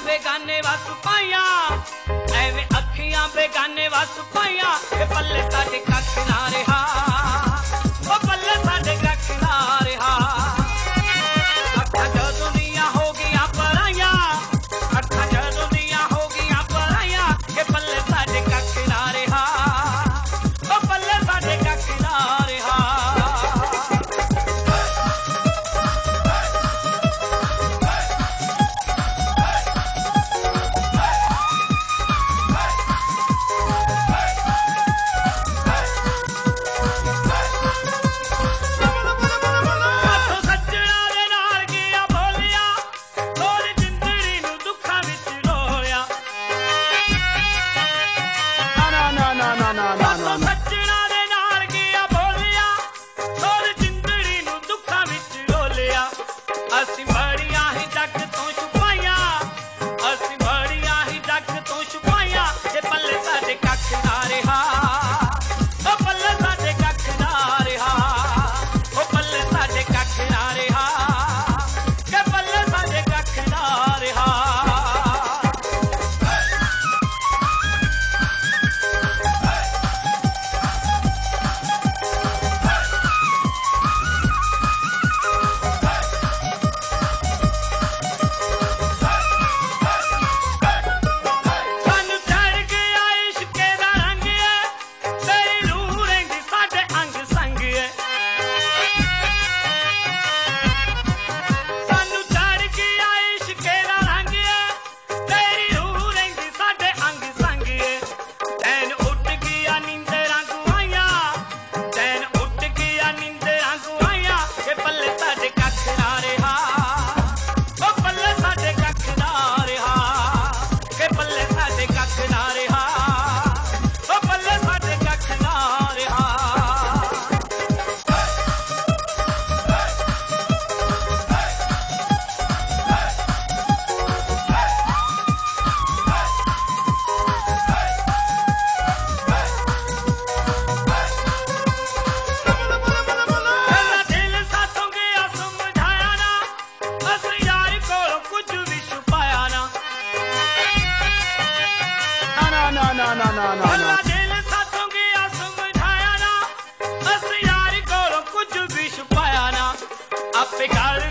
बेगाने वस पाइया एवें अखियां बेगाने वस पाइया पल्ले साडे कख ना रहा पल्ले साडे कख ना रहा अखा जदों दियां हो गईयां पराइयां अखा जदों दियां हो गईयां पराइयां पल्ले साडे कख ना रहा पल्ले साडे कख ना रहा पे गल